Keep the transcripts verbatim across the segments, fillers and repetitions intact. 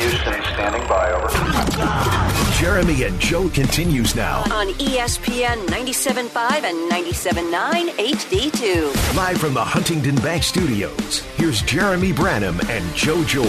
Houston, standing by, over. Jeremy and Joe continues now on E S P N ninety-seven point five and ninety-seven point nine H D two. Live from the Huntington Bank Studios, here's Jeremy Branham and Joe George.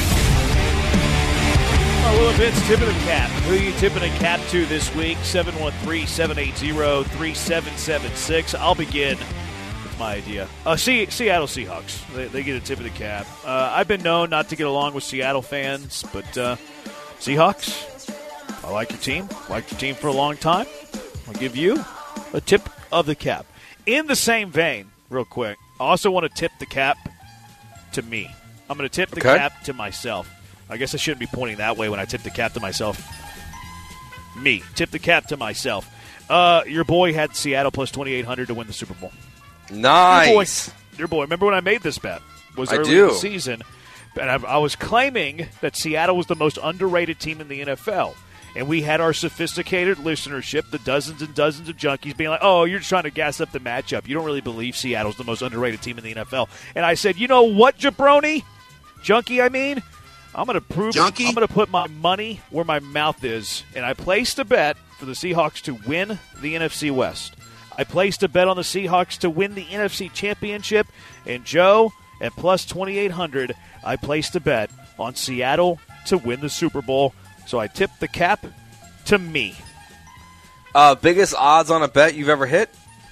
A little bit tipping the cap. Who are you tipping a cap to this week? seven one three, seven eight zero, three seven seven six. I'll begin with my idea. Uh, C- Seattle Seahawks. They, they get a tip of the cap. Uh, I've been known not to get along with Seattle fans, but uh, Seahawks, I like your team. Liked your team for a long time. I'll give you a tip of the cap. In the same vein, real quick, I also want to tip the cap to me. I'm going to tip the Okay. cap to myself. I guess I shouldn't be pointing that way when I tip the cap to myself. Me. Tip the cap to myself. Uh, your boy had Seattle plus twenty-eight hundred to win the Super Bowl. Nice. Your boy, your boy. Remember when I made this bet? Was I early do. in the season. And I, I was claiming that Seattle was the most underrated team in the N F L. And we had our sophisticated listenership, the dozens and dozens of junkies, being like, oh, you're just trying to gas up the matchup. You don't really believe Seattle's the most underrated team in the N F L. And I said, you know what, jabroni? Junkie, I mean? I'm going to prove Junkie? it. I'm going to put my money where my mouth is. And I placed a bet for the Seahawks to win the N F C West. I placed a bet on the Seahawks to win the N F C Championship. And Joe, at plus twenty-eight hundred, I placed a bet on Seattle to win the Super Bowl. So I tipped the cap to me. Uh, biggest odds on a bet you've ever hit?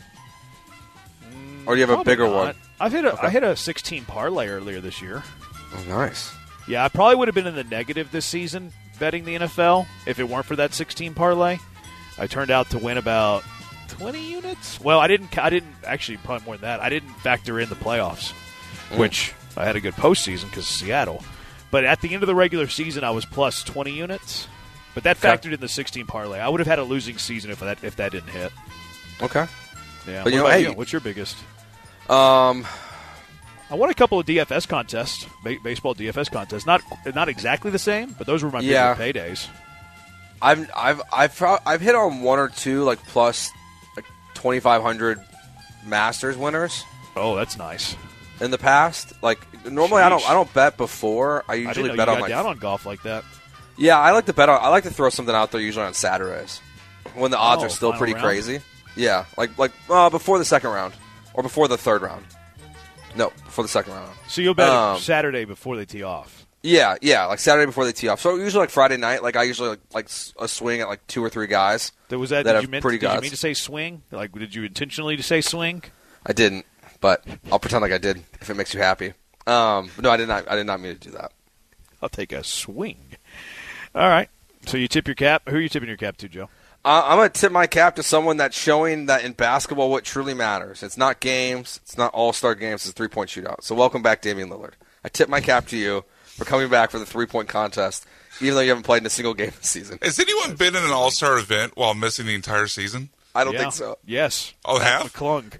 Or do you have a Probably bigger not. one? I've hit a, Okay. I hit a sixteen parlay earlier this year. Oh, nice. Yeah, I probably would have been in the negative this season betting the N F L if it weren't for that sixteen parlay. I turned out to win about twenty units. Well, I didn't. I didn't actually probably more than that. I didn't factor in the playoffs, Mm. which I had a good postseason because of Seattle. But at the end of the regular season, I was plus twenty units. But that Okay. factored in the sixteen parlay. I would have had a losing season if that if that didn't hit. Okay. Yeah. But you What know, about hey- you? What's your biggest? Um, I won a couple of D F S contests, ba- baseball D F S contests. Not not exactly the same, but those were my Yeah. bigger paydays. I've I've I've pro- I've hit on one or two like plus like twenty-five hundred Masters winners Oh, that's nice. in the past. Like normally I don't Sheesh. I don't bet before. I I usually didn't know bet you on got like down on golf like that. yeah. I like to bet on. I like to throw something out there usually on Saturdays when the odds Oh, are still final pretty round? crazy. Yeah, like like uh, before the second round or before the third round. No, before the second round. So you'll bet Um, Saturday before they tee off. Yeah, yeah, like Saturday before they tee off. So usually like Friday night, like I usually like, like s- a swing at like two or three guys. There was that. that Did have you, meant, pretty did you gods. mean to say swing? Like, did you intentionally to say swing? I didn't, but I'll pretend like I did if it makes you happy. Um, no, I did not. I did not mean to do that. I'll take a swing. All right. So you tip your cap. Who are you tipping your cap to, Joe? Uh, I'm going to tip my cap to someone that's showing that in basketball what truly matters. It's not games. It's not all-star games. It's a three-point shootout. So welcome back, Damian Lillard. I tip my cap to you for coming back for the three-point contest, even though you haven't played in a single game this season. Has anyone been in an all-star event while missing the entire season? I don't Yeah. think so. Yes. Oh, Mac half? McClung.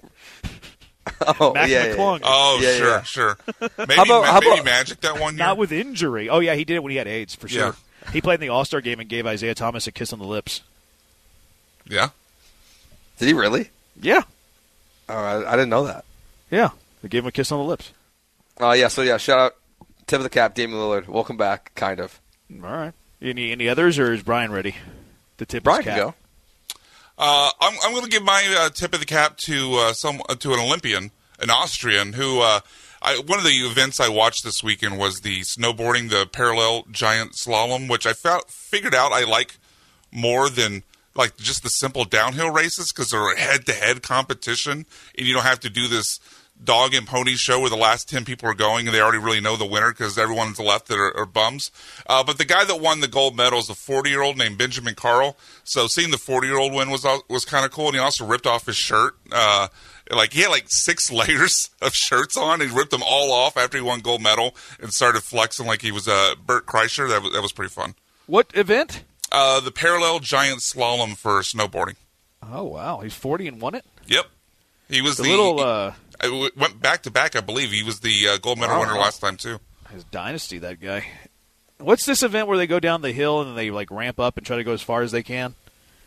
Oh, Mac yeah, yeah, McClung. Oh, Yeah, sure, yeah. sure. Maybe, How about- ma- how maybe about- Magic that one year? Not with injury. Oh, yeah, he did it when he had AIDS, for sure. Yeah. He played in the All-Star game and gave Isaiah Thomas a kiss on the lips. Yeah. Did he really? Yeah. Oh, I, I didn't know that. Yeah. They gave him a kiss on the lips. Uh, yeah, so yeah, shout out, tip of the cap, Damian Lillard. Welcome back, kind of. All right. Any any others, or is Brian ready to tip Brian his can cap? go. Uh, I'm, I'm going to give my uh, tip of the cap to uh, some uh, to an Olympian, an Austrian, who uh, I, one of the events I watched this weekend was the snowboarding, the parallel giant slalom, which I found, figured out I like more than like just the simple downhill races because they're a head-to-head competition, and you don't have to do this dog and pony show where the last ten people are going and they already really know the winner because everyone's left that are, are bums. Uh, but the guy that won the gold medal is a forty-year-old named Benjamin Carl. So seeing the forty-year-old win was was kind of cool, and he also ripped off his shirt. Uh, like he had like six layers of shirts on. He ripped them all off after he won gold medal and started flexing like he was uh, Bert Kreischer. That was, that was pretty fun. What event? Uh, the parallel giant slalom for snowboarding. Oh, wow. He's forty and won it? Yep. He was The the, little, uh, I w- went back to back, I believe. He was the uh, gold medal Wow. winner last time, too. his dynasty, that guy. What's this event where they go down the hill and then they, like, ramp up and try to go as far as they can?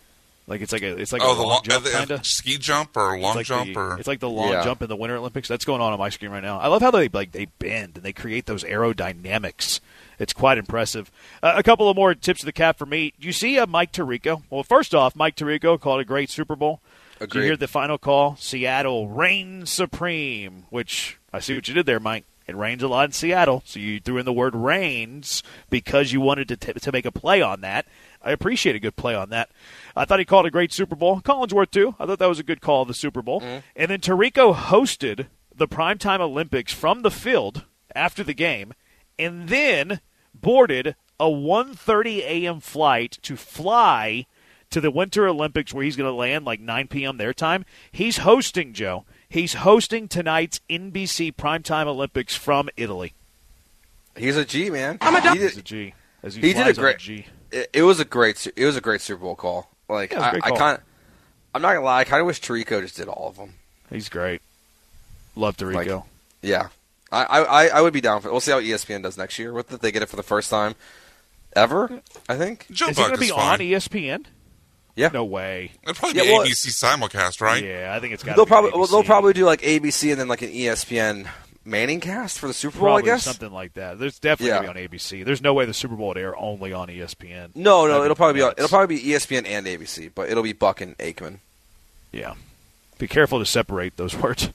Like it's like a it's like oh, a the long long, jump uh, kind of ski jump or long like jump the, or it's like the long Yeah. jump in the Winter Olympics. That's going on on my screen right now. I love how they like they bend and they create those aerodynamics. It's quite impressive. Uh, a couple of more tips of the cap for me. You see uh, Mike Tirico. Well, first off, Mike Tirico called a great Super Bowl. Did you Agreed. hear the final call? Seattle reigns supreme, which I see what you did there, Mike. It rains a lot in Seattle, so you threw in the word reigns because you wanted to t- to make a play on that. I appreciate a good play on that. I thought he called a great Super Bowl. Collinsworth, too. I thought that was a good call of the Super Bowl. Mm-hmm. And then Tirico hosted the Primetime Olympics from the field after the game and then boarded a one thirty a.m. flight to fly to the Winter Olympics where he's going to land like nine p.m. their time. He's hosting, Joe. He's hosting tonight's N B C Primetime Olympics from Italy. He's a G, man. I'm a he He's did, a G. As he, he did flies a on great. G. It, it was a great. Su- It was a great Super Bowl call. Like Yeah, it was a I, great I call. kind. I'm not gonna lie. I kind of wish Tirico just did all of them. He's great. Love Tirico. Like, Yeah, I, I I would be down for it. We'll see how E S P N does next year with it. They get it for the first time ever, I think. Joe Is he Buck going to is be fine. on E S P N? Yeah. No way. It'll probably Yeah, be well, A B C simulcast, right? Yeah, I think it's got to They'll be probably A B well, C. they'll probably do like A B C and then like an E S P N Manning cast for the Super Bowl. Probably I guess something like that. There's definitely Yeah. going to be on A B C. There's no way the Super Bowl would air only on E S P N. No, no, That'd it'll probably be on, nuts. it'll probably be E S P N and A B C, but it'll be Buck and Aikman. Yeah. Be careful to separate those words.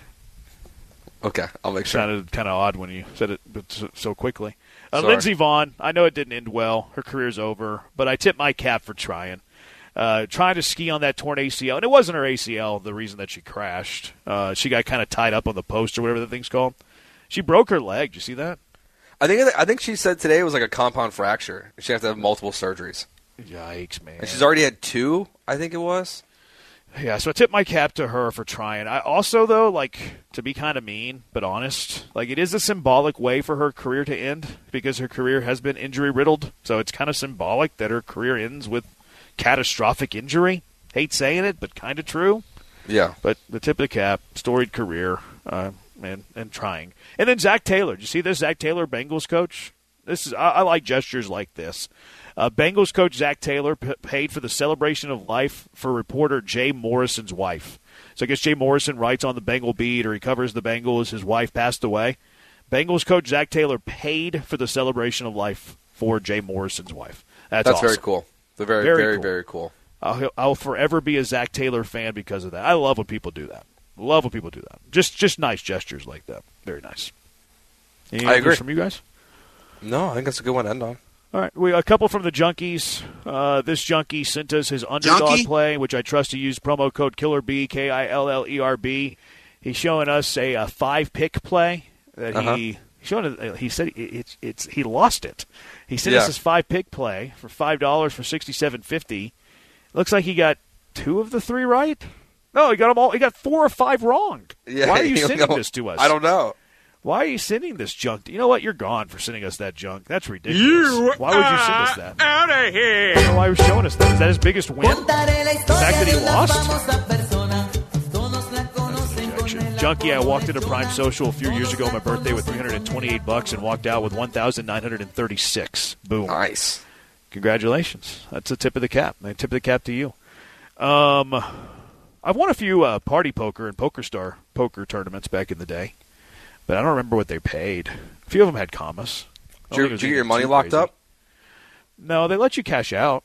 Okay, I'll make sure. Sounded kind of odd when you said it but so, so quickly. Uh, Sorry. Lindsey Vonn, I know it didn't end well. Her career's over, but I tip my cap for trying. Uh, trying to ski on that torn A C L, and it wasn't her A C L the reason that she crashed. Uh, she got kind of tied up on the post or whatever the thing's called. She broke her leg. Did you see that? I think I think she said today it was like a compound fracture. She has to have multiple surgeries, Yikes, man. and she's already had two. I think it was. Yeah, so I tip my cap to her for trying. I also, though, like, to be kind of mean but honest, like, it is a symbolic way for her career to end because her career has been injury-riddled. So it's kind of symbolic that her career ends with catastrophic injury. Hate saying it, but kind of true. Yeah. But the tip of the cap, storied career, uh, and, and trying. And then Zach Taylor. Did you see this Zach Taylor, Bengals coach? This is I, I like gestures like this. Uh, Bengals coach Zach Taylor p- paid for the celebration of life for reporter Jay Morrison's wife. So I guess Jay Morrison writes on the Bengal beat or he covers the Bengals. His wife passed away. Bengals coach Zach Taylor paid for the celebration of life for Jay Morrison's wife. That's, That's awesome. very cool. They're very, Very very, cool. very cool. I'll, I'll forever be a Zach Taylor fan because of that. I love when people do that. Love when people do that. Just just nice gestures like that. Very nice. Any I others agree. from you guys? No, I think that's a good one to end on. All right, we a couple from the junkies. Uh, this junkie sent us his underdog Junkie? play, which I trust to use promo code KillerB, K I L L E R B. He's showing us a, a five pick play that Uh-huh. he showing. us- He said it, it's it's he lost it. He sent Yeah. us his five pick play for five dollars for sixty seven fifty. Looks like he got two of the three right. No, he got them all. He got four or five wrong. Yeah, Why are you you sending know, this to us? I don't know. Why are you sending this junk? You know what? You're gone for sending us that junk. That's ridiculous. Why would you send us that? Out of here! I don't know why you're showing us that. Is that his biggest win? The fact that he lost? Junkie, I walked into Prime Social a few years ago on my birthday with three hundred twenty-eight bucks and walked out with one thousand nine hundred thirty-six. Boom. Nice. Congratulations. That's a tip of the cap. A tip of the cap to you. Um, I've won a few uh, Party Poker and Poker Star poker tournaments back in the day, but I don't remember what they paid. A few of them had commas. I don't Did you, think it was did you get your anything money too locked crazy. up? No, they let you cash out.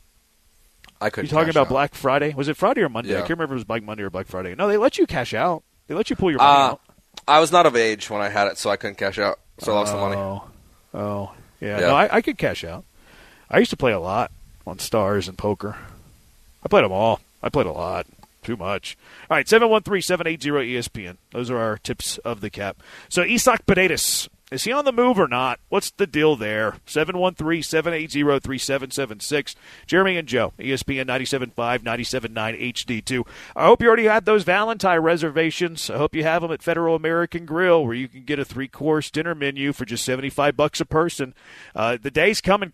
I couldn't. You talking cash about out. Black Friday? Was it Friday or Monday? I Yeah. can't remember if it was Black Monday or Black Friday. No, they let you cash out. They let you pull your money Uh, out. I was not of age when I had it, so I couldn't cash out. So I lost the money. Oh, oh, yeah. Yeah. No, I, I could cash out. I used to play a lot on Stars and poker. I played them all. I played a lot. Too much. All right, seven one three, seven eight zero, E S P N. Those are our tips of the cap. So Isak Paredes, is he on the move or not? What's the deal there? seven one three, seven eight zero, three seven seven six. Jeremy and Joe, E S P N ninety-seven point five, ninety-seven point nine H D two. I hope you already had those Valentine reservations. I hope you have them at Federal American Grill, where you can get a three-course dinner menu for just seventy-five bucks a person. Uh, the day's coming quick.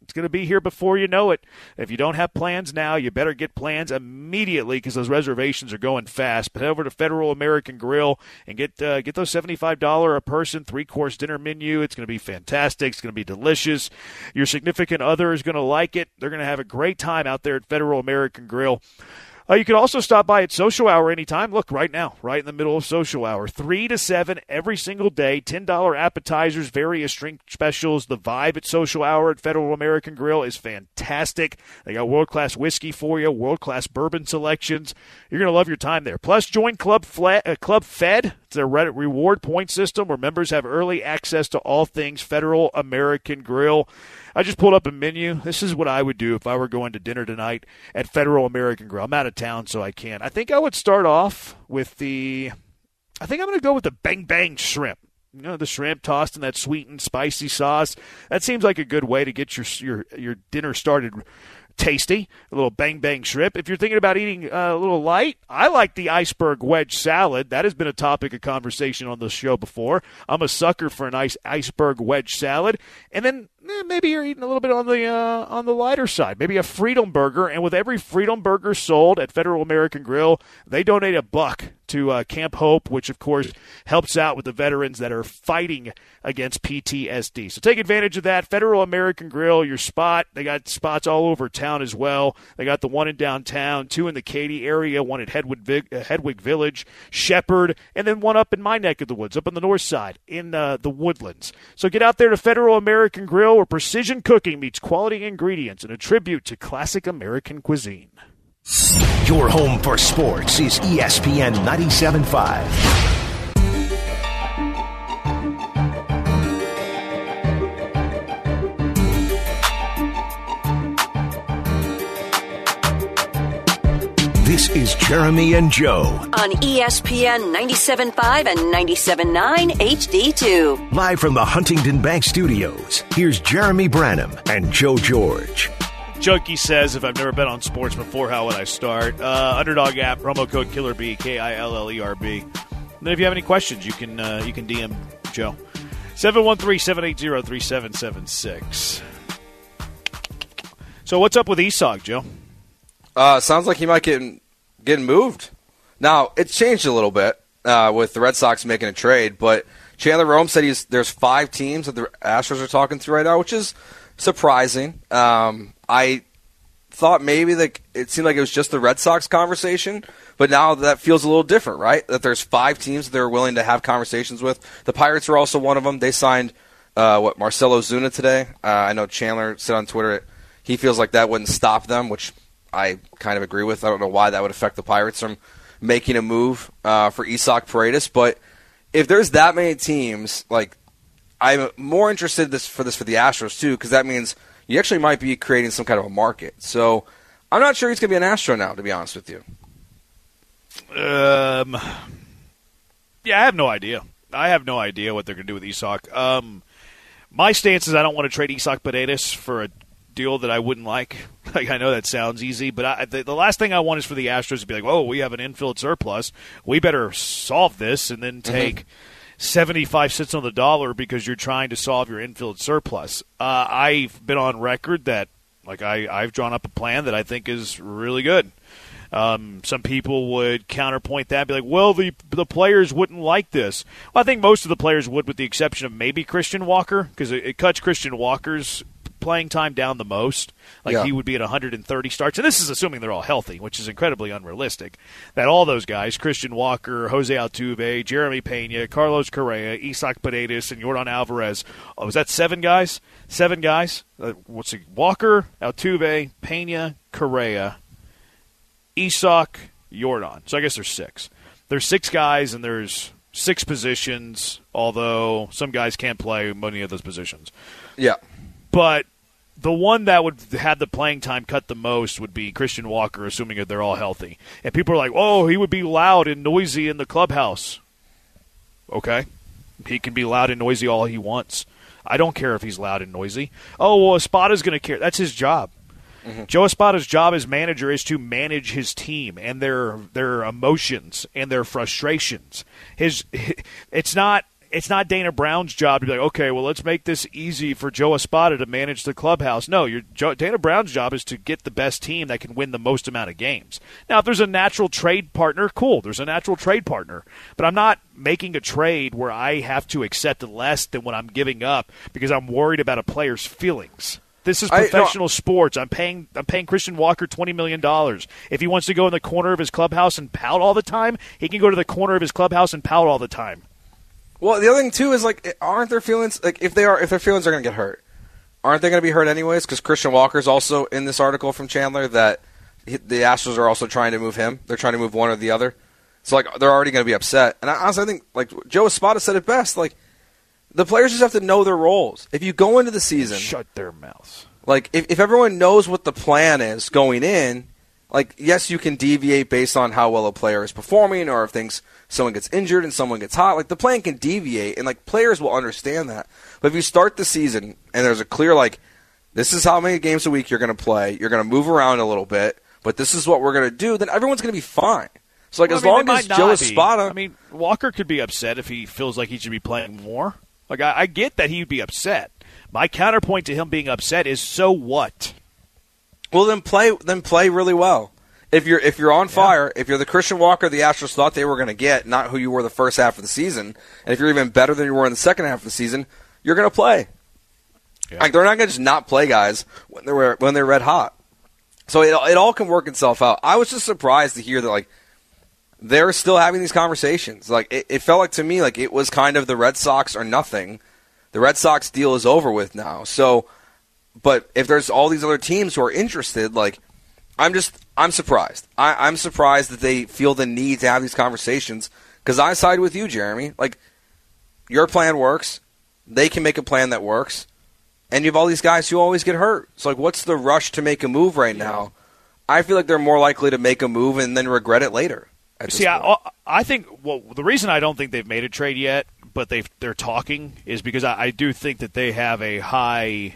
It's going to be here before you know it. If you don't have plans now, you better get plans immediately because those reservations are going fast. But head over to Federal American Grill and get uh, get those seventy-five dollars a person three-course dinner menu. It's going to be fantastic. It's going to be delicious. Your significant other is going to like it. They're going to have a great time out there at Federal American Grill. Uh, you can also stop by at Social Hour anytime. Look, right now, right in the middle of Social Hour. three to seven every single day. ten dollars appetizers, various drink specials. The vibe at Social Hour at Federal American Grill is fantastic. They got world-class whiskey for you, world-class bourbon selections. You're going to love your time there. Plus, join Club, Fla- uh, Club Fed. It's a Reddit reward point system where members have early access to all things Federal American Grill. I just pulled up a menu. This is what I would do if I were going to dinner tonight at Federal American Grill. I'm out of town, so I can't. I think I would start off with the – I think I'm going to go with the Bang Bang shrimp. You know, the shrimp tossed in that sweet and spicy sauce. That seems like a good way to get your your, your dinner started tasty, a little Bang Bang shrimp. If you're thinking about eating uh, a little light, I like the iceberg wedge salad. That has been a topic of conversation on the show before. I'm a sucker for a nice iceberg wedge salad. And then eh, maybe you're eating a little bit on the uh, on the lighter side, maybe a Freedom Burger. And with every Freedom Burger sold at Federal American Grill, they donate a buck to uh, Camp Hope, which, of course, helps out with the veterans that are fighting against P T S D. So take advantage of that. Federal American Grill, your spot. They got spots all over town as well. They got the one in downtown, two in the Katy area, one at Hedwig, uh, Hedwig Village, Shepherd, and then one up in my neck of the woods, up on the north side in uh, the Woodlands. So get out there to Federal American Grill, where precision cooking meets quality ingredients and a tribute to classic American cuisine. Your home for sports is E S P N ninety-seven point five. This is Jeremy and Joe on E S P N ninety-seven point five and ninety-seven point nine H D two. Live from the Huntington Bank Studios, here's Jeremy Branham and Joe George. Junkie says, if I've never been on sports before, how would I start? Uh, Underdog app, promo code KillerB, K I L L E R B. And then if you have any questions, you can uh, you can D M Joe. seven one three, seven eight zero, three seven seven six. So what's up with Esau, Joe? Uh, sounds like he might get getting moved. Now, it's changed a little bit uh, with the Red Sox making a trade, but Chandler Rome said he's there's five teams that the Astros are talking to right now, which is surprising. Um, I thought maybe that it seemed like it was just the Red Sox conversation, but now that feels a little different, right? That there's five teams that they're willing to have conversations with. The Pirates are also one of them. They signed, uh, what, Marcelo Zuna today. Uh, I know Chandler said on Twitter he feels like that wouldn't stop them, which I kind of agree with. I don't know why that would affect the Pirates from making a move uh, for Isaac Paredes, but if there's that many teams, like, I'm more interested this for this for the Astros too, because that means you actually might be creating some kind of a market. So I'm not sure he's going to be an Astro now, to be honest with you. Um, yeah, I have no idea. I have no idea what they're going to do with Isaac. Um, my stance is I don't want to trade Isaac Paredes for a deal that I wouldn't like. Like, I know that sounds easy, but I, the, the last thing I want is for the Astros to be like, oh, we have an infield surplus. We better solve this and then take mm-hmm. seventy-five cents on the dollar because you're trying to solve your infield surplus. Uh, I've been on record that, like, I, I've drawn up a plan that I think is really good. Um, some people would counterpoint that and be like, well, the the players wouldn't like this. Well, I think most of the players would, with the exception of maybe Christian Walker, because it, it cuts Christian Walker's playing time down the most. Like, yeah. He would be at one hundred thirty starts. And this is assuming they're all healthy, which is incredibly unrealistic. That all those guys, Christian Walker, Jose Altuve, Jeremy Pena, Carlos Correa, Isaac Paredes, and Yordan Alvarez. Oh, was that seven guys? Seven guys? Uh, what's it? Walker, Altuve, Pena, Correa, Isaac, Yordan. So I guess there's six. There's six guys, and there's six positions, although some guys can't play many of those positions. Yeah. But the one that would have the playing time cut the most would be Christian Walker, assuming that they're all healthy. And people are like, oh, he would be loud and noisy in the clubhouse. Okay. He can be loud and noisy all he wants. I don't care if he's loud and noisy. Oh, well, Espada's going to care. That's his job. Mm-hmm. Joe Espada's job as manager is to manage his team and their their emotions and their frustrations. His, it's not it's not Dana Brown's job to be like, okay, well, let's make this easy for Joe Espada to manage the clubhouse. No, your Joe, Dana Brown's job is to get the best team that can win the most amount of games. Now, if there's a natural trade partner, cool. There's a natural trade partner. But I'm not making a trade where I have to accept less than what I'm giving up because I'm worried about a player's feelings. This is professional I, no, sports. I'm paying I'm paying Christian Walker twenty million dollars. If he wants to go in the corner of his clubhouse and pout all the time, he can go to the corner of his clubhouse and pout all the time. Well, the other thing, too, is, like, aren't their feelings, like, if they are, if their feelings are going to get hurt, aren't they going to be hurt anyways? Because Christian Walker's also in this article from Chandler that he, the Astros are also trying to move him. They're trying to move one or the other. So, like, they're already going to be upset. And I honestly I think, like, Joe Espada said it best, like, the players just have to know their roles. If you go into the season. Shut their mouths. Like, if, if everyone knows what the plan is going in, like, yes, you can deviate based on how well a player is performing or if things, someone gets injured and someone gets hot. Like, the plan can deviate, and, like, players will understand that. But if you start the season and there's a clear, like, this is how many games a week you're going to play, you're going to move around a little bit, but this is what we're going to do, then everyone's going to be fine. So, like, well, as I mean, long as Joe Espada. I mean, Walker could be upset if he feels like he should be playing more. Like, I, I get that he'd be upset. My counterpoint to him being upset is, so what? Well, then play then play really well. If you're if you're on fire, yeah. if you're the Christian Walker the Astros thought they were going to get, not who you were the first half of the season, and if you're even better than you were in the second half of the season, you're going to play. Yeah. Like, they're not going to just not play guys when they're when they're red hot. So it it all can work itself out. I was just surprised to hear that, like, they're still having these conversations. Like, it, it felt like to me like it was kind of the Red Sox or nothing. The Red Sox deal is over with now. So, but if there's all these other teams who are interested, like, I'm just, I'm surprised. I, I'm surprised that they feel the need to have these conversations because I side with you, Jeremy. Like, your plan works. They can make a plan that works. And you have all these guys who always get hurt. So, like, what's the rush to make a move right now? I feel like they're more likely to make a move and then regret it later. See, I, I think, well, the reason I don't think they've made a trade yet, but they've, they're talking, is because I, I do think that they have a high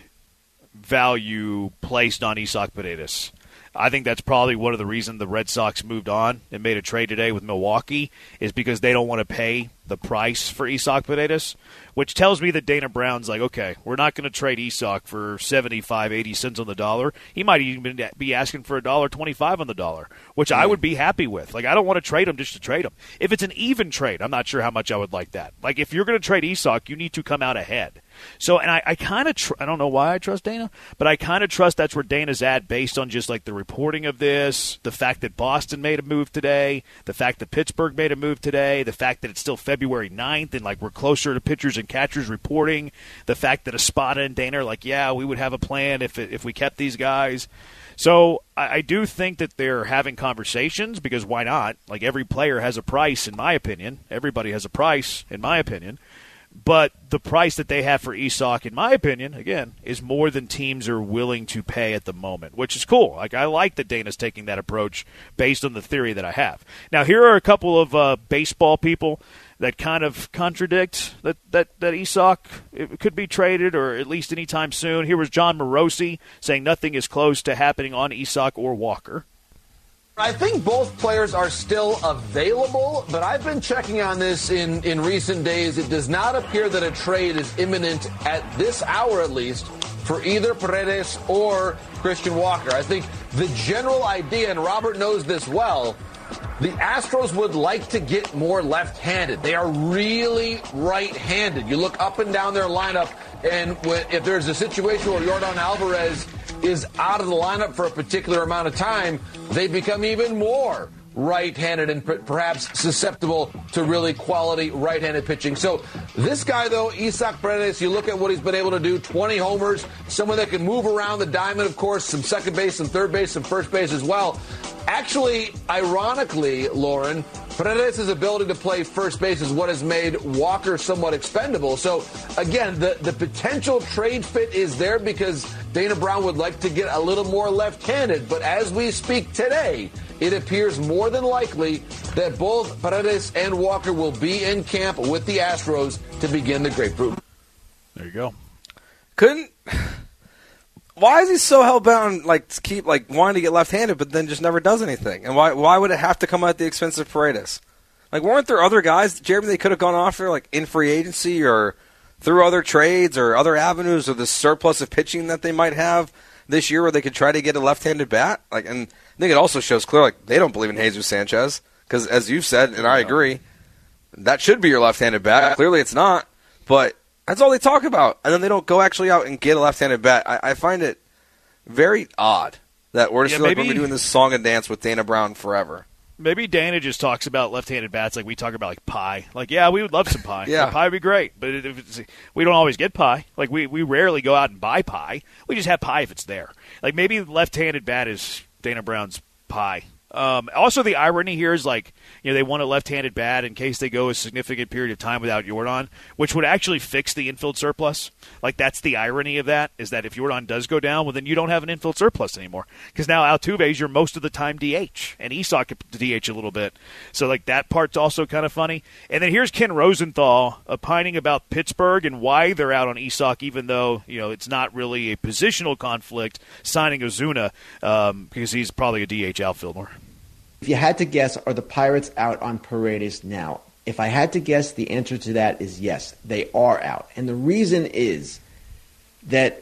value placed on Isak Paredes. I think that's probably one of the reasons the Red Sox moved on and made a trade today with Milwaukee is because they don't want to pay the price for Isak Paredes, which tells me that Dana Brown's like, okay, we're not going to trade Isak for seventy-five, eighty cents on the dollar. He might even be asking for one dollar twenty-five on the dollar, which mm. I would be happy with. Like, I don't want to trade him just to trade him. If it's an even trade, I'm not sure how much I would like that. Like, if you're going to trade Isak, you need to come out ahead. So, and I, I kind of, tr- I don't know why I trust Dana, but I kind of trust that's where Dana's at based on just like the reporting of this, the fact that Boston made a move today, the fact that Pittsburgh made a move today, the fact that it's still February ninth and like we're closer to pitchers and catchers reporting, the fact that Espada and Dana are like, yeah, we would have a plan if if we kept these guys. So I, I do think that they're having conversations because why not? Like, every player has a price, in my opinion. Everybody has a price, in my opinion. But the price that they have for Isak, in my opinion, again, is more than teams are willing to pay at the moment, which is cool. Like, I like that Dana's taking that approach based on the theory that I have. Now, here are a couple of uh, baseball people that kind of contradict that, that, that Isak it could be traded or at least anytime soon. Here was John Morosi saying nothing is close to happening on Isak or Walker. I think both players are still available, but I've been checking on this in, in recent days. It does not appear that a trade is imminent at this hour, at least, for either Paredes or Christian Walker. I think the general idea, and Robert knows this well, the Astros would like to get more left-handed. They are really right-handed. You look up and down their lineup, and if there's a situation where Yordan Alvarez is out of the lineup for a particular amount of time, they become even more right-handed and perhaps susceptible to really quality right-handed pitching. So this guy, though, Isak Paredes, you look at what he's been able to do, twenty homers, someone that can move around the diamond, of course, some second base, some third base, some first base as well. Actually, ironically, Lauren, Paredes' ability to play first base is what has made Walker somewhat expendable. So, again, the, the potential trade fit is there because Dana Brown would like to get a little more left-handed. But as we speak today, it appears more than likely that both Paredes and Walker will be in camp with the Astros to begin the grapefruit. There you go. Couldn't... Why is he so hell-bound, like, to keep, like, wanting to get left-handed, but then just never does anything? And why why would it have to come at the expense of Paredes? Like, weren't there other guys, Jeremy, they could have gone after, like, in free agency or through other trades or other avenues or the surplus of pitching that they might have this year where they could try to get a left-handed bat? Like, and I think it also shows clearly, like, they don't believe in Jesus Sanchez because, as you've said, and I agree, that should be your left-handed bat. Clearly it's not, but that's all they talk about. And then they don't go actually out and get a left-handed bat. I, I find it very odd that we're just yeah, like maybe, we're doing this song and dance with Dana Brown forever. Maybe Dana just talks about left-handed bats like we talk about like pie. Like, yeah, we would love some pie. yeah. Like, pie would be great, but if it's, we don't always get pie. Like, we, we rarely go out and buy pie. We just have pie if it's there. Like, maybe left-handed bat is Dana Brown's pie. Um, also, the irony here is, like, you know, they want a left-handed bat in case they go a significant period of time without Yordan, which would actually fix the infield surplus. Like, that's the irony of that, is that if Yordan does go down, well, then you don't have an infield surplus anymore. Because now Altuve's your most of the time D H, and Isak could D H a little bit. So, like, that part's also kind of funny. And then here's Ken Rosenthal opining about Pittsburgh and why they're out on Isak, even though, you know, it's not really a positional conflict signing Ozuna, um, because he's probably a D H outfielder. If you had to guess, are the Pirates out on Paredes now? If I had to guess, the answer to that is yes, they are out. And the reason is that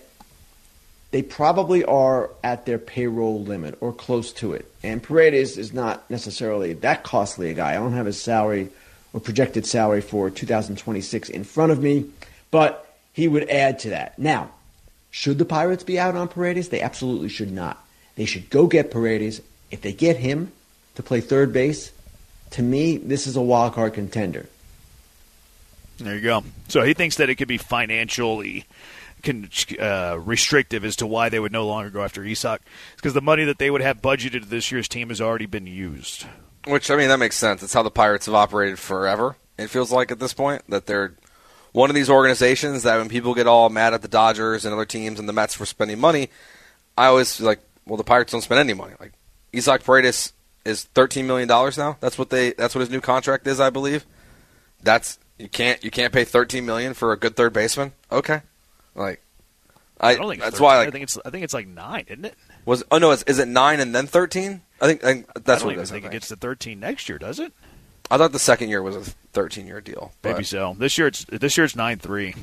they probably are at their payroll limit or close to it. And Paredes is not necessarily that costly a guy. I don't have his salary or projected salary for two thousand twenty-six in front of me, but he would add to that. Now, should the Pirates be out on Paredes? They absolutely should not. They should go get Paredes. If they get him to play third base, to me, this is a wild card contender. There you go. So he thinks that it could be financially con- uh, restrictive as to why they would no longer go after Isak. It's because the money that they would have budgeted this year's team has already been used. Which, I mean, that makes sense. It's how the Pirates have operated forever, it feels like at this point, that they're one of these organizations that when people get all mad at the Dodgers and other teams and the Mets for spending money, I always feel like, well, the Pirates don't spend any money. Like, Isak Paredes is thirteen million dollars now. That's what they. That's what his new contract is, I believe. That's you can't you can't pay thirteen million dollars for a good third baseman. Okay, like I. I don't think it's that's thirteen. why. Like, I think it's I think it's like nine, isn't it? Was oh no, is, is it nine and then thirteen? I think, I think that's I don't what it even is. think I it think. gets to thirteen next year, does it? I thought the second year was a thirteen year deal. Maybe but, so. This year it's this year it's nine three.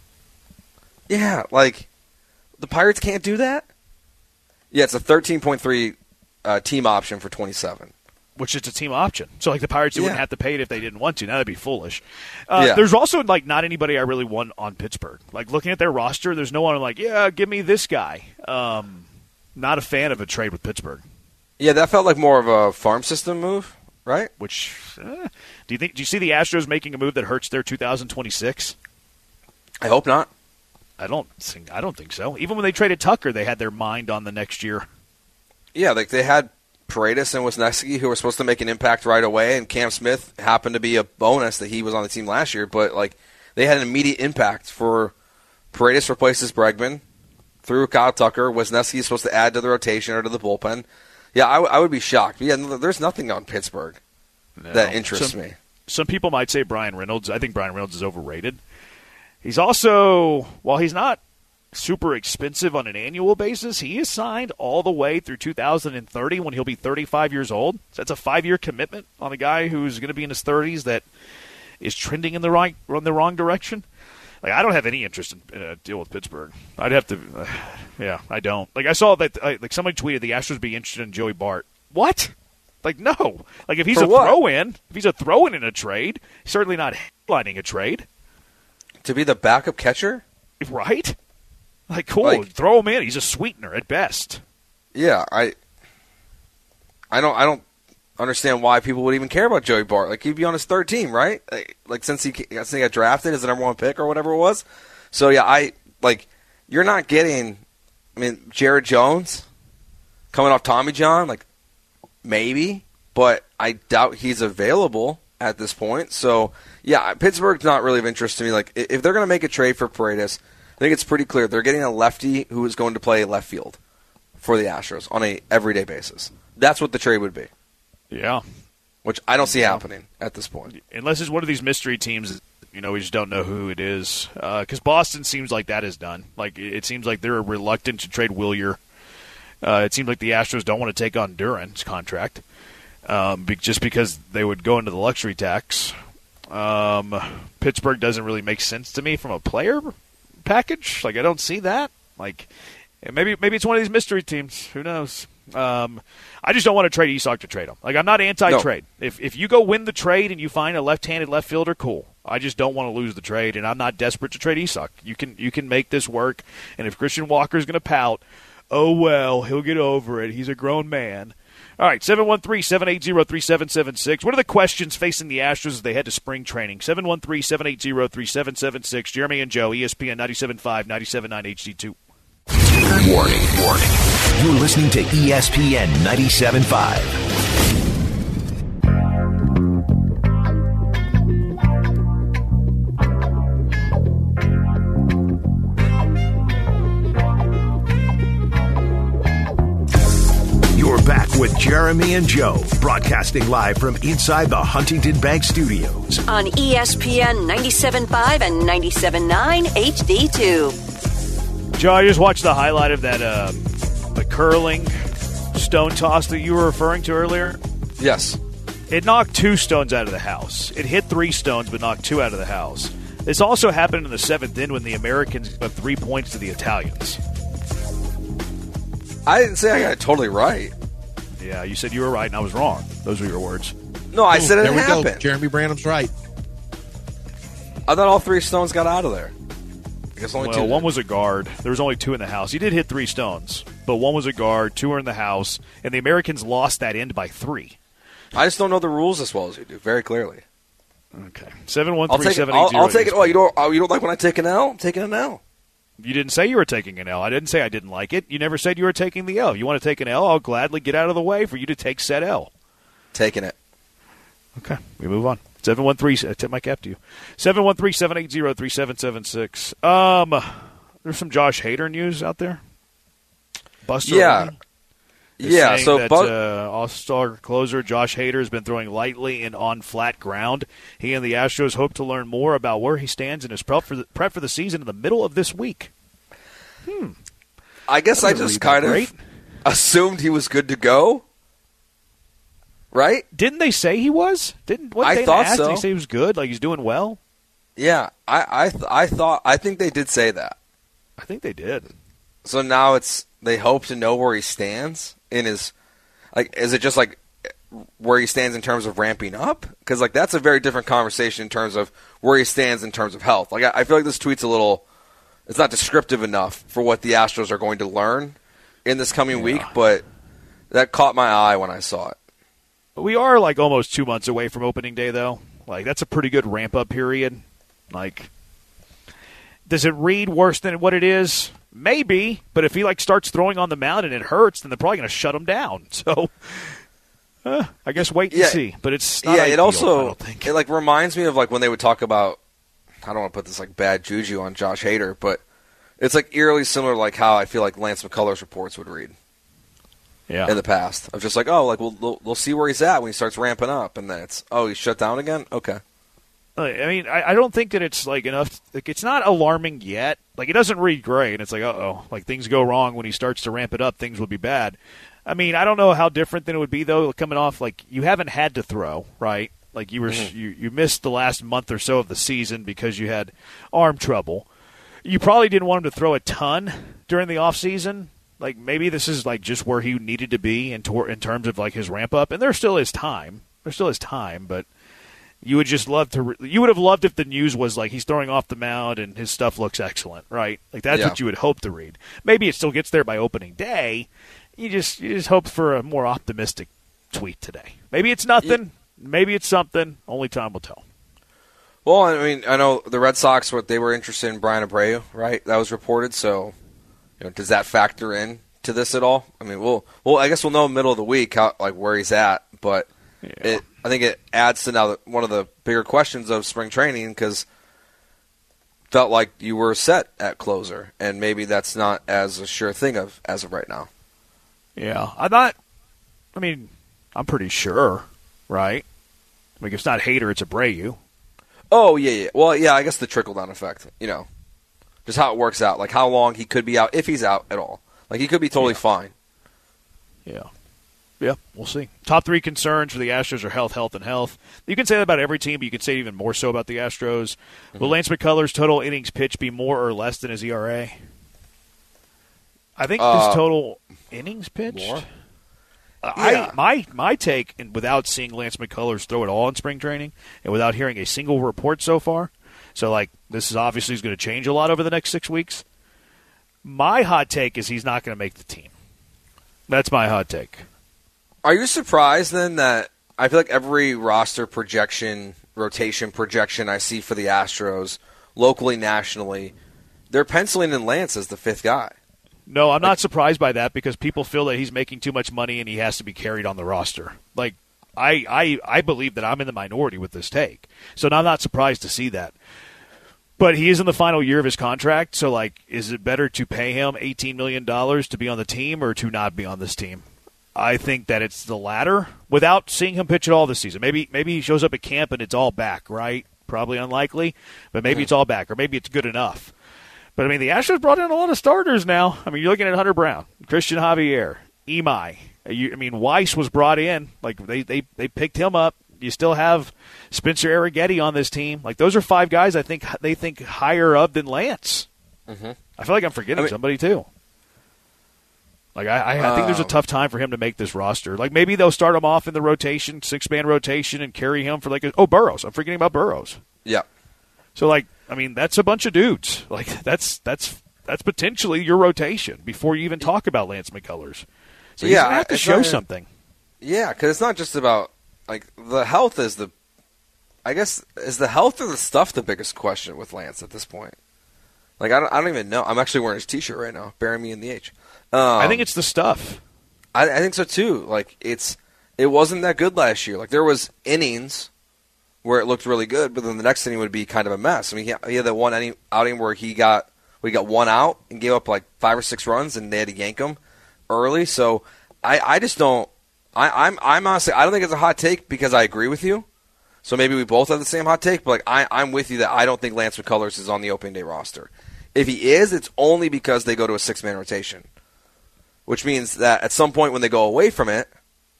Yeah, like the Pirates can't do that. Yeah, it's a thirteen point three uh, team option for twenty seven. Which is a team option. So, like, the Pirates Yeah. wouldn't have to pay it if they didn't want to. Now, that'd be foolish. Uh, Yeah. There's also, like, not anybody I really want on Pittsburgh. Like, looking at their roster, there's no one I'm like, yeah, give me this guy. Um, not a fan of a trade with Pittsburgh. Yeah, that felt like more of a farm system move, right? Which, eh, do you think? Do you see the Astros making a move that hurts their two thousand twenty-six? I hope not. I don't think. I don't think so. Even when they traded Tucker, they had their mind on the next year. Yeah, like they had Paredes and Wisniewski who were supposed to make an impact right away, and Cam Smith happened to be a bonus that he was on the team last year, but like they had an immediate impact for Paredes replaces Bregman through Kyle Tucker. Wisniewski is supposed to add to the rotation or to the bullpen. Yeah, I, w- I would be shocked. But yeah, no, there's nothing on Pittsburgh No. that interests some, me. Some people might say Brian Reynolds. I think Brian Reynolds is overrated. He's also, while he's not super expensive on an annual basis, he is signed all the way through two thousand thirty when he'll be thirty-five years old. So that's a five-year commitment on a guy who's going to be in his thirties that is trending in the right, in the wrong direction. Like, I don't have any interest in, in a deal with Pittsburgh. I'd have to, uh, yeah, I don't. Like, I saw that, uh, like, somebody tweeted the Astros be interested in Joey Bart. What? Like, no. Like, if he's For a what? throw-in, if he's a throw-in in a trade, he's certainly not headlining a trade. To be the backup catcher? Right? Like, cool. Like- Throw him in. He's a sweetener at best. Yeah, I I don't I don't understand why people would even care about Joey Bart. Like, he'd be on his third team, right? Like, like since he since he got drafted as the number one pick or whatever it was. So yeah, I like you're not getting. I mean, Jared Jones coming off Tommy John, like maybe, but I doubt he's available at this point. So yeah, Pittsburgh's not really of interest to me. Like, if they're going to make a trade for Paredes, I think it's pretty clear they're getting a lefty who is going to play left field for the Astros on a everyday basis. That's what the trade would be. Yeah. Which I don't see happening at this point. Unless it's one of these mystery teams, you know, we just don't know who it is. Because uh, Boston seems like that is done. Like, it seems like they're reluctant to trade Willier. Uh, it seems like the Astros don't want to take on Duran's contract. um, be, just because they would go into the luxury tax. Um, Pittsburgh doesn't really make sense to me from a player package. Like, I don't see that. Like, maybe maybe it's one of these mystery teams. Who knows? Um, I just don't want to trade Isak to trade him. Like, I'm not anti-trade. No. If if you go win the trade and you find a left-handed left fielder, cool. I just don't want to lose the trade, and I'm not desperate to trade Isak. You can you can make this work, and if Christian Walker's going to pout, oh, well, he'll get over it. He's a grown man. All right, seven one three, seven eight zero, three seven seven six. What are the questions facing the Astros as they head to spring training? seven one three, seven eight zero, three seven seven six. Jeremy and Joe, E S P N ninety-seven point five, ninety-seven point nine H D two. Warning, warning. You're listening to E S P N ninety-seven point five. You're back with Jeremy and Joe, broadcasting live from inside the Huntington Bank Studios. On E S P N ninety-seven point five and ninety-seven point nine H D two. Joe, I just watched the highlight of that uh, the curling stone toss that you were referring to earlier. Yes. It knocked two stones out of the house. It hit three stones, but knocked two out of the house. This also happened in the seventh inning when the Americans gave three points to the Italians. I didn't say I got it totally right. Yeah, you said you were right, and I was wrong. Those were your words. No, I Ooh, said it there we happened. Go. Jeremy Branham's right. I thought all three stones got out of there. I guess only well, two. One was a guard. There was only two in the house. He did hit three stones, but one was a guard, two were in the house, and the Americans lost that end by three. I just don't know the rules as well as you do, very clearly. Okay. seven one three, seven eight zero. I'll, I'll take it. Oh, you don't, oh, you don't like when I take an L? I'm taking an L. You didn't say you were taking an L. I didn't say I didn't like it. You never said you were taking the L. You want to take an L, I'll gladly get out of the way for you to take said L. Taking it. Okay, we move on. seven one three, I tip my cap to you. seven one three, seven eight zero, three seven seven six. Um, there's some Josh Hader news out there. Buster Yeah. Yeah, so that, Bu- uh, All-Star closer Josh Hader has been throwing lightly and on flat ground. He and the Astros hope to learn more about where he stands in his prep for the, prep for the season in the middle of this week. Hmm. I guess I just kind of great. assumed he was good to go. Right? Didn't they say he was? Didn't what I they thought asked? so. Did he say he was good? Like he's doing well? Yeah, I I, th- I thought I think they did say that. I think they did. So now it's they hope to know where he stands in his like. Is it just like where he stands in terms of ramping up? Because like that's a very different conversation in terms of where he stands in terms of health. Like I, I feel like this tweet's a little. It's not descriptive enough for what the Astros are going to learn in this coming yeah. week, but that caught my eye when I saw it. We are like almost two months away from opening day, though. Like that's a pretty good ramp up period. Like, does it read worse than what it is? Maybe, but if he like starts throwing on the mound and it hurts, then they're probably going to shut him down. So, uh, I guess wait and yeah. see. But it's not yeah. ideal, It also I don't think. it like reminds me of like when they would talk about. I don't want to put this like bad juju on Josh Hader, but it's like eerily similar to like how I feel like Lance McCullers reports would read. Yeah. In the past, of just like, oh, like we'll, we'll we'll see where he's at when he starts ramping up, and then it's oh he's shut down again. Okay. I mean, I, I don't think that it's like enough. Like, it's not alarming yet. Like, it doesn't read great. And it's like, uh oh, like things go wrong when he starts to ramp it up. Things will be bad. I mean, I don't know how different than it would be though. Coming off like you haven't had to throw, right? Like you were mm-hmm. you you missed the last month or so of the season because you had arm trouble. You probably didn't want him to throw a ton during the off season. Like maybe this is like just where he needed to be in, tor- in terms of like his ramp up, and there still is time. There still is time, but you would just love to. Re- you would have loved if the news was like he's throwing off the mound and his stuff looks excellent, right? Like that's yeah. what you would hope to read. Maybe it still gets there by opening day. You just you just hope for a more optimistic tweet today. Maybe it's nothing. Yeah. Maybe it's something. Only time will tell. Well, I mean, I know the Red Sox. What they were interested in Brian Abreu, right? That was reported. So. You know, does that factor in to this at all? I mean, we'll, well, I guess we'll know in the middle of the week how, like where he's at, but yeah. it, I think it adds to now the, one of the bigger questions of spring training because felt like you were set at closer, and maybe that's not as a sure thing of as of right now. Yeah, I'm not. I mean, I'm pretty sure, right? I mean, if it's not Hader, it's Abreu. Oh yeah, yeah. Well, yeah. I guess the trickle down effect, you know. Just how it works out, like how long he could be out, if he's out at all. Like he could be totally yeah. fine. Yeah. Yeah, we'll see. Top three concerns for the Astros are health, health, and health. You can say that about every team, but you can say it even more so about the Astros. Mm-hmm. Will Lance McCullers' total innings pitched be more or less than his E R A? I think uh, his total innings pitched. More? Uh, Yeah. I my my take, and without seeing Lance McCullers throw it all in spring training, and without hearing a single report so far, so like this is obviously going to change a lot over the next six weeks. My hot take is he's not going to make the team. That's my hot take. Are you surprised then that I feel like every roster projection, rotation projection I see for the Astros, locally, nationally, they're penciling in Lance as the fifth guy? No, I'm not surprised by that because people feel that he's making too much money and he has to be carried on the roster. Like, I, I, I believe that I'm in the minority with this take. So I'm not surprised to see that. But he is in the final year of his contract, so, like, is it better to pay him eighteen million dollars to be on the team or to not be on this team? I think that it's the latter without seeing him pitch at all this season. Maybe maybe he shows up at camp and it's all back, right? Probably unlikely, but maybe mm-hmm. it's all back, or maybe it's good enough. But, I mean, the Astros brought in a lot of starters now. I mean, you're looking at Hunter Brown, Christian Javier, Imai. You, I mean, Weiss was brought in. Like, they, they, they picked him up. You still have Spencer Arrighetti on this team. Like, those are five guys I think they think higher of than Lance. Mm-hmm. I feel like I'm forgetting I mean, somebody, too. Like, I, I, I think there's a tough time for him to make this roster. Like, maybe they'll start him off in the rotation, six-man rotation, and carry him for, like, a, oh, Burrows. I'm forgetting about Burrows. Yeah. So, like, I mean, that's a bunch of dudes. Like, that's that's that's potentially your rotation before you even talk about Lance McCullers. So he's yeah, going to have to show not, something. Yeah, because it's not just about, like, the health is the, I guess, is the health or the stuff the biggest question with Lance at this point? Like, I don't, I don't even know. I'm actually wearing his T-shirt right now, Bury Me in the H. Um, I think it's the stuff. I, I think so, too. Like, it's it wasn't that good last year. Like, there was innings where it looked really good, but then the next inning would be kind of a mess. I mean, he, he had that one inning, outing where he got we got one out and gave up like five or six runs, and they had to yank him early. So I, I just don't. I, I'm I'm honestly I don't think it's a hot take because I agree with you. So maybe we both have the same hot take, but like I, I'm with you that I don't think Lance McCullers is on the opening day roster. If he is, it's only because they go to a six-man rotation, which means that at some point when they go away from it,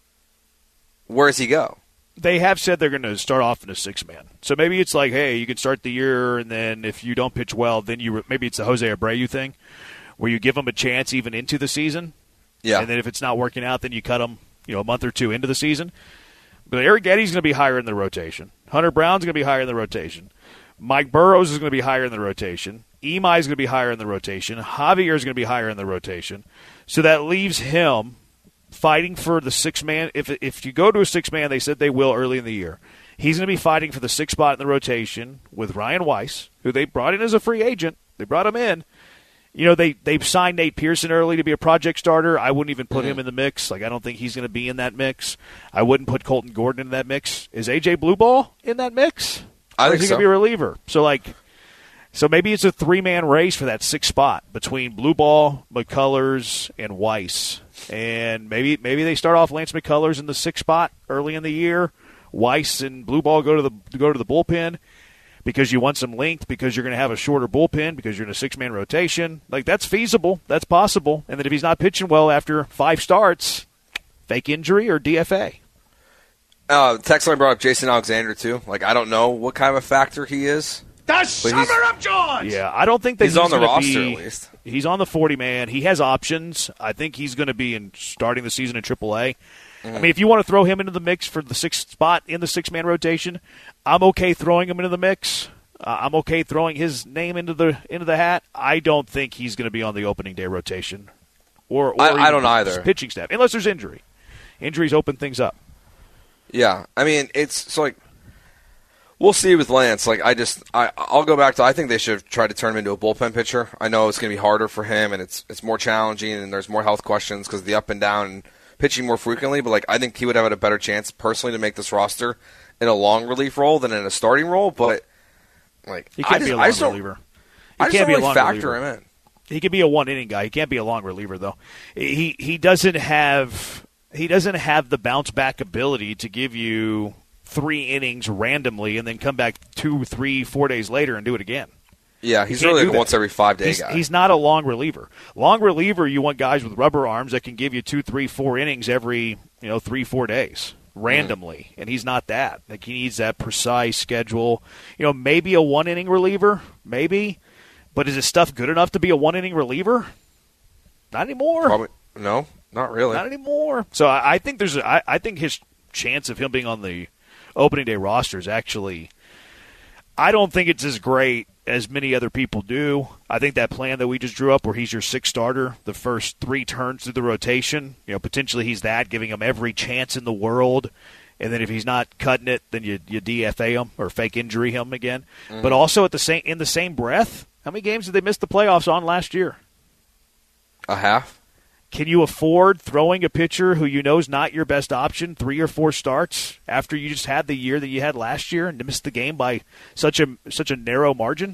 where does he go? They have said they're going to start off in a six-man. So maybe it's like, hey, you can start the year, and then if you don't pitch well, then you maybe it's the Jose Abreu thing, where you give them a chance even into the season. Yeah. And then if it's not working out, then you cut them, you know, a month or two into the season. But Arrighetti's going to be higher in the rotation. Hunter Brown's going to be higher in the rotation. Mike Burrows is going to be higher in the rotation. Imai is going to be higher in the rotation. Javier is going to be higher in the rotation. So that leaves him fighting for the six-man. If if you go to a six-man, they said they will early in the year. He's going to be fighting for the sixth spot in the rotation with Ryan Weiss, who they brought in as a free agent. They brought him in. You know, they, they signed Nate Pearson early to be a project starter. I wouldn't even put mm-hmm. him in the mix. Like, I don't think he's going to be in that mix. I wouldn't put Colton Gordon in that mix. Is A J Blueball in that mix? I or think is he so. going to be a reliever? So, like, so maybe it's a three-man race for that sixth spot between Blueball, McCullers, and Weiss. And maybe maybe they start off Lance McCullers in the sixth spot early in the year. Weiss and Blueball go to the go to the bullpen because you want some length, because you're going to have a shorter bullpen, because you're in a six-man rotation. Like, that's feasible. That's possible. And then if he's not pitching well after five starts, fake injury or D F A. Uh, text line brought up Jason Alexander, too. Like, I don't know what kind of a factor he is. The Summer of George! Yeah, I don't think that he's, he's on the roster, be, at least. He's on the forty-man. He has options. I think he's going to be in starting the season in triple A. Mm-hmm. I mean, if you want to throw him into the mix for the sixth spot in the six-man rotation, I'm okay throwing him into the mix. Uh, I'm okay throwing his name into the into the hat. I don't think he's going to be on the opening day rotation. Or, or I, I don't either. Pitching staff, unless there's injury. Injuries open things up. Yeah, I mean, it's so like we'll see with Lance. Like, I just, I, I'll go back to. I think they should have tried to turn him into a bullpen pitcher. I know it's going to be harder for him, and it's it's more challenging, and there's more health questions because of the up and down and pitching more frequently. But like, I think he would have had a better chance personally to make this roster in a long relief role than in a starting role. But like, he can't I just, be a I long just don't, reliever. He I just can't don't be really a long factor reliever. him in. He could be a one inning guy. He can't be a long reliever though. He he doesn't have he doesn't have the bounce back ability to give you three innings randomly and then come back two, three, four days later and do it again. Yeah, he's can't really do a that. once every five day he's, guy. He's not a long reliever. Long reliever, you want guys with rubber arms that can give you two, three, four innings every you know three, four days randomly, mm. and he's not that. Like he needs that precise schedule. You know, maybe a one inning reliever, maybe, but is his stuff good enough to be a one inning reliever? Not anymore. Probably, no, not really. Not anymore. So I, I think there's a, I, I think his chance of him being on the opening day roster is actually. I don't think it's as great as many other people do. I think that plan that we just drew up where he's your sixth starter, the first three turns through the rotation, you know, potentially he's that, giving him every chance in the world. And then if he's not cutting it, then you, you D F A him or fake injury him again. Mm-hmm. But also at the same in the same breath, how many games did they miss the playoffs on last year? A half. Can you afford throwing a pitcher who you know is not your best option three or four starts after you just had the year that you had last year and to miss the game by such a such a narrow margin?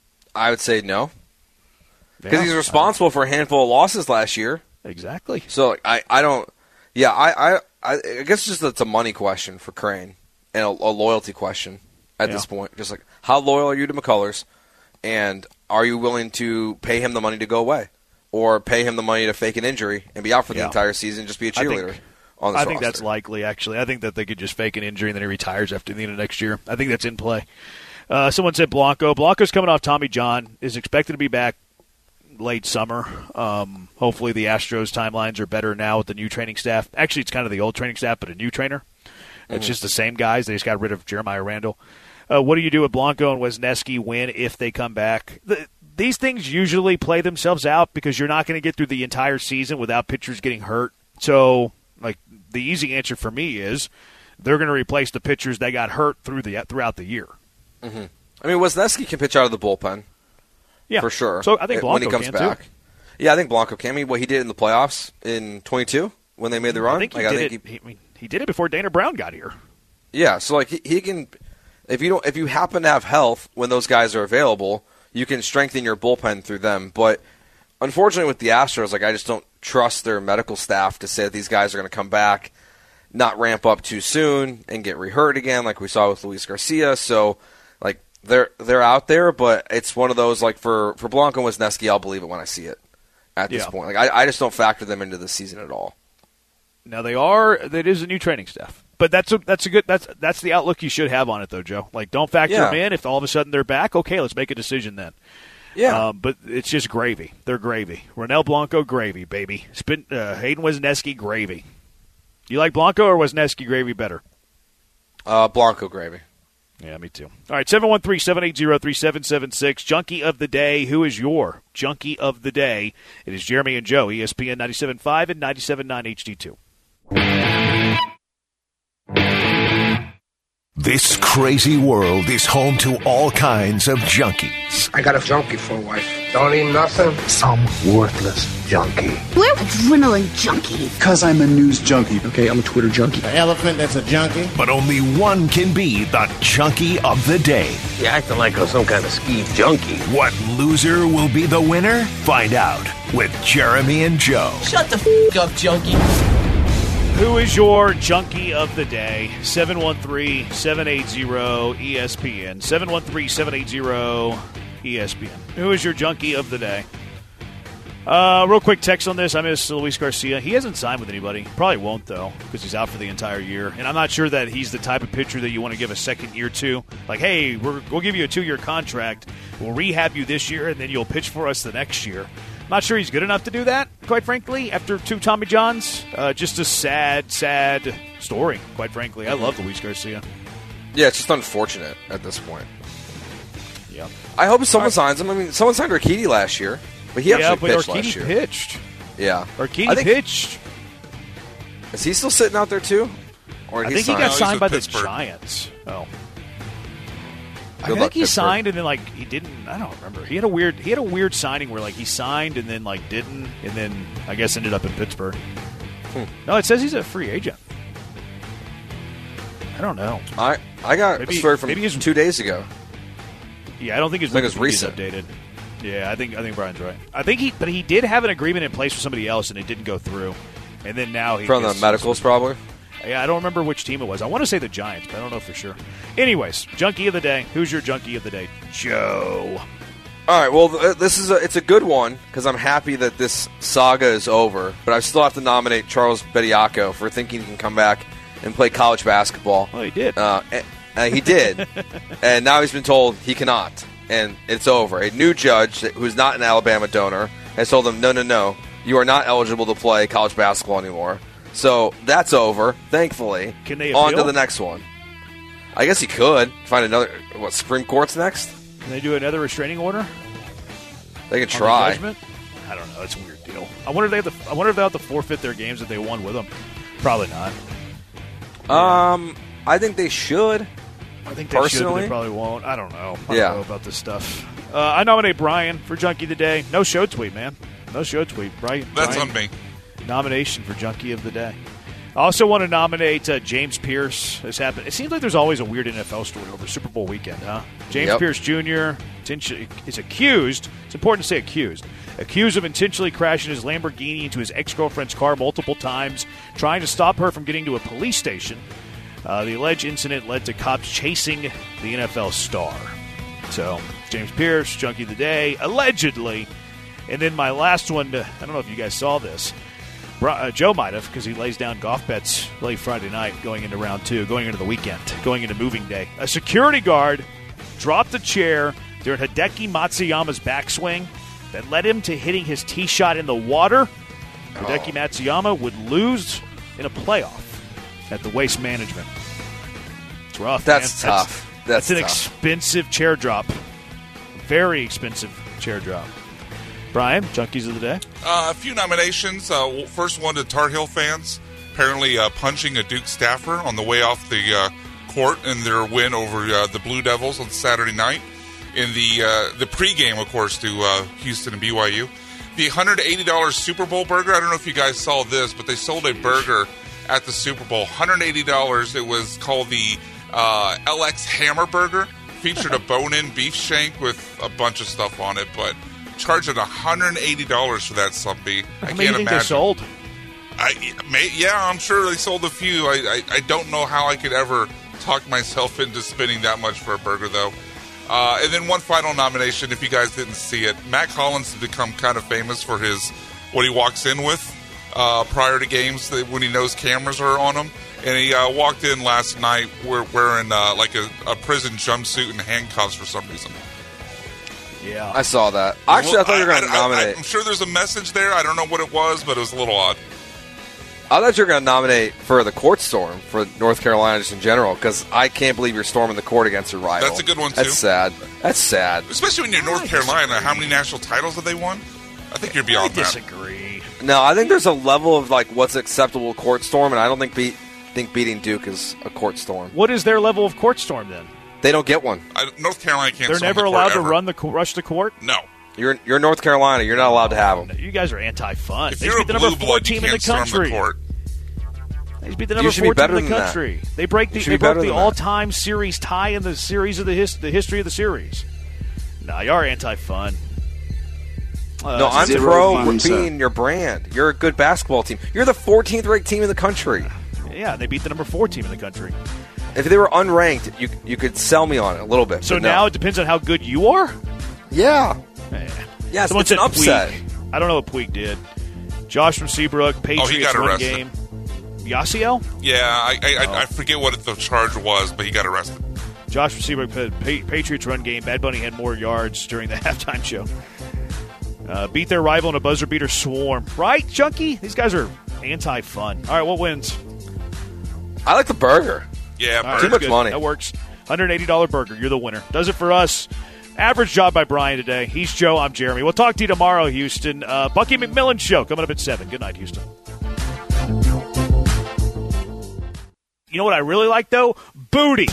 I would say no. Because Yeah. he's responsible for a handful of losses last year. Exactly. So I, I don't – yeah, I, I, I guess just it's a money question for Crane and a, a loyalty question at Yeah. this point. Just like how loyal are you to McCullers, and are you willing to pay him the money to go away? Or pay him the money to fake an injury and be out for the Yeah. entire season, just be a I cheerleader think, on this I think roster. that's likely, actually. I think that they could just fake an injury and then he retires after the end of next year. I think that's in play. Uh, someone said Blanco. Blanco's coming off Tommy John, is expected to be back late summer. Um, hopefully the Astros timelines are better now with the new training staff. Actually, it's kind of the old training staff, but a new trainer. It's Mm-hmm. just the same guys. They just got rid of Jeremiah Randall. Uh, what do you do with Blanco and Wisniewski when, if they come back? The, These things usually play themselves out because you're not going to get through the entire season without pitchers getting hurt. So, like, the easy answer for me is they're going to replace the pitchers that got hurt through the throughout the year. Mm-hmm. I mean, Wisniewski can pitch out of the bullpen. Yeah. For sure. So I think Blanco when he comes can, back. too. Yeah, I think Blanco can. I mean, what he did in the playoffs in twenty-two when they made the run. I think he like, did I think it. he, He, I mean, he did it before Dana Brown got here. Yeah, so like he, he can. If you don't, if you happen to have health when those guys are available, you can strengthen your bullpen through them. But unfortunately, with the Astros, like I just don't trust their medical staff to say that these guys are going to come back, not ramp up too soon, and get rehurt again, like we saw with Luis Garcia. So, like they're they're out there, but it's one of those like for for Blanco and Wisniewski, I'll believe it when I see it. At this Yeah. point, like I, I just don't factor them into the season at all. Now they are. That is a new training staff, but that's a that's a good that's that's the outlook you should have on it, though, Joe. Like, don't factor Yeah. them in. If all of a sudden they're back, okay, let's make a decision then. Yeah, Um, but it's just gravy. They're gravy. Ronel Blanco, gravy, baby. Spin, uh, Hayden Wisniewski, gravy. You like Blanco or Wisniewski gravy better? uh, Blanco gravy. Yeah, me too. All right, seven one three, seven eight zero, three seven seven six. Junkie of the day. Who is your Junkie of the day? It is Jeremy and Joe, E S P N ninety-seven point five and ninety-seven point nine H D two. This crazy world is home to all kinds of junkies. I got a junkie for a wife. Don't eat nothing. Some worthless junkie. We're adrenaline junkies. Because I'm a news junkie. Okay, I'm a Twitter junkie. An elephant that's a junkie. But only one can be the junkie of the day. You're acting like I'm some kind of ski junkie. What loser will be the winner? Find out with Jeremy and Joe. Shut the f*** up, junkie. Who is your Junkie of the day? seven one three, seven eight zero, E S P N. seven one three, seven eight zero, E S P N. Who is your Junkie of the day? Uh, real quick text on this. I miss Luis Garcia. He hasn't signed with anybody. Probably won't, though, because he's out for the entire year. And I'm not sure that he's the type of pitcher that you want to give a second year to. Like, hey, we're, we'll give you a two-year contract. We'll rehab you this year, and then you'll pitch for us the next year. Not sure he's good enough to do that, quite frankly, after two Tommy Johns. Uh, just a sad, sad story, quite frankly. I love Luis Garcia. Yeah, it's just unfortunate at this point. Yeah. I hope someone signs him. I mean, someone signed Urquidy last year, but he yeah, actually but pitched last Urquidy year. pitched. Yeah. Urquidy I think- pitched. Is he still sitting out there, too? Or I he think he signed? got No, he's signed with by the Pittsburgh. Giants. Oh. I Good think luck, he Pittsburgh. signed and then like he didn't. I don't remember. He had a weird. He had a weird signing where like he signed and then like didn't, and then I guess ended up in Pittsburgh. Hmm. No, it says he's a free agent. I don't know. I I got Maybe- a story from maybe his- two days ago. Yeah, I don't think his I think it's Wikipedia is recent. updated. Yeah, I think I think Brian's right. I think he, but he did have an agreement in place with somebody else, and it didn't go through. And then now he From the gets- medicals, probably. Yeah, I don't remember which team it was. I want to say the Giants, but I don't know for sure. Anyways, Junkie of the day. Who's your Junkie of the day? Joe. All right, well, th- this is a, it's a good one because I'm happy that this saga is over, but I still have to nominate Charles Bediako for thinking he can come back and play college basketball. Well, he did. Uh, and, uh, he did, and now he's been told he cannot, and it's over. A new judge who's not an Alabama donor has told him, no, no, no, you are not eligible to play college basketball anymore. So that's over, thankfully. Can they On appeal? to the next one. I guess he could find another. What, Supreme Court's next? Can they do another restraining order? They could on try. the judgment? I don't know. It's a weird deal. I wonder if they have to. I wonder if they have to forfeit their games that they won with them. Probably not. Um, I think they should. I think they should, but personally, they probably won't. I don't know. I Yeah. don't know about this stuff. Uh, I nominate Brian for Junkie of the Day. No show tweet, man. No show tweet. Brian. That's Brian, on me. Nomination for Junkie of the Day. I also want to nominate uh, James Pierce. This happened. It seems like there's always a weird N F L story over Super Bowl weekend, huh? James Yep. Pierce Junior is accused. It's important to say accused. Accused of intentionally crashing his Lamborghini into his ex-girlfriend's car multiple times, trying to stop her from getting to a police station. Uh, the alleged incident led to cops chasing the N F L star. So, James Pierce, Junkie of the Day, allegedly. And then my last one, uh, I don't know if you guys saw this. Uh, Joe might have, because he lays down golf bets late Friday night going into round two, going into the weekend, going into moving day. A security guard dropped a chair during Hideki Matsuyama's backswing that led him to hitting his tee shot in the water. Hideki Oh. Matsuyama would lose in a playoff at the Waste Management. It's rough, That's man. tough. That's, That's an tough. expensive chair drop. Very expensive chair drop. Brian, Junkies of the Day. Uh, a few nominations. Uh, first one to Tar Heel fans. Apparently uh, punching a Duke staffer on the way off the uh, court in their win over uh, the Blue Devils on Saturday night. In the uh, the pregame, of course, to uh, Houston and B Y U. The one hundred eighty dollars Super Bowl burger. I don't know if you guys saw this, but they sold a burger at the Super Bowl. one hundred eighty dollars. It was called the uh, L X Hammer Burger. Featured a bone-in beef shank with a bunch of stuff on it, but charging one hundred eighty dollars for that something. I How can't many do you think imagine. they sold? I, may, yeah, I'm sure they sold a few. I, I, I don't know how I could ever talk myself into spending that much for a burger, though. Uh, and then one final nomination, if you guys didn't see it. Matt Collins has become kind of famous for his what he walks in with uh, prior to games that when he knows cameras are on him. And he uh, walked in last night wearing uh, like a, a prison jumpsuit and handcuffs for some reason. Yeah. I saw that. Actually, I thought you were going to I, I, nominate. I'm sure there's a message there. I don't know what it was, but it was a little odd. I thought you were going to nominate for the court storm for North Carolina just in general because I can't believe you're storming the court against your rival. That's a good one, too. That's sad. That's sad. Especially when you're North Carolina. How many national titles have they won? I think you're beyond I that. disagree. No, I think there's a level of like what's acceptable court storm, and I don't think beat think beating Duke is a court storm. What is their level of court storm then? They don't get one. I, North Carolina can't. They're storm never the court allowed to ever. run the co- rush the court. No. You're you're North Carolina. You're not allowed to have them. You guys are anti-fun. If They you're beat a the number blue four blood, you team in the can't storm country. the court. They beat the You number should be four team better in the than that. country. They break the You should they be better broke the than that. all-time series tie in the series of the his, the history of the series. Nah, you are anti-fun. Uh, No, I'm Zero pro fun, for sir. being your brand. You're a good basketball team. You're the fourteenth ranked team in the country. Yeah, they beat the number four team in the country. If they were unranked, you you could sell me on it a little bit. So but no. now it depends on how good you are. yeah, Eh. yes, Someone it's an said upset. Puig. I don't know what Puig did. Josh from Seabrook, Patriots got run arrested. game. Yasiel? Yeah, I I, Oh. I I forget what the charge was, but he got arrested. Josh from Seabrook, pa- pa- Patriots run game. Bad Bunny had more yards during the halftime show. Uh, beat their rival in a buzzer beater swarm. Right, Junkie? These guys are anti-fun. All right, what wins? I like the burger. Yeah, All right, Too burger. much good. money. That works. one hundred eighty dollars burger. You're the winner. Does it for us. Average job by Brian today. He's Joe. I'm Jeremy. We'll talk to you tomorrow, Houston. Uh, Bucky McMillan Show coming up at seven. Good night, Houston. You know what I really like, though? Booty.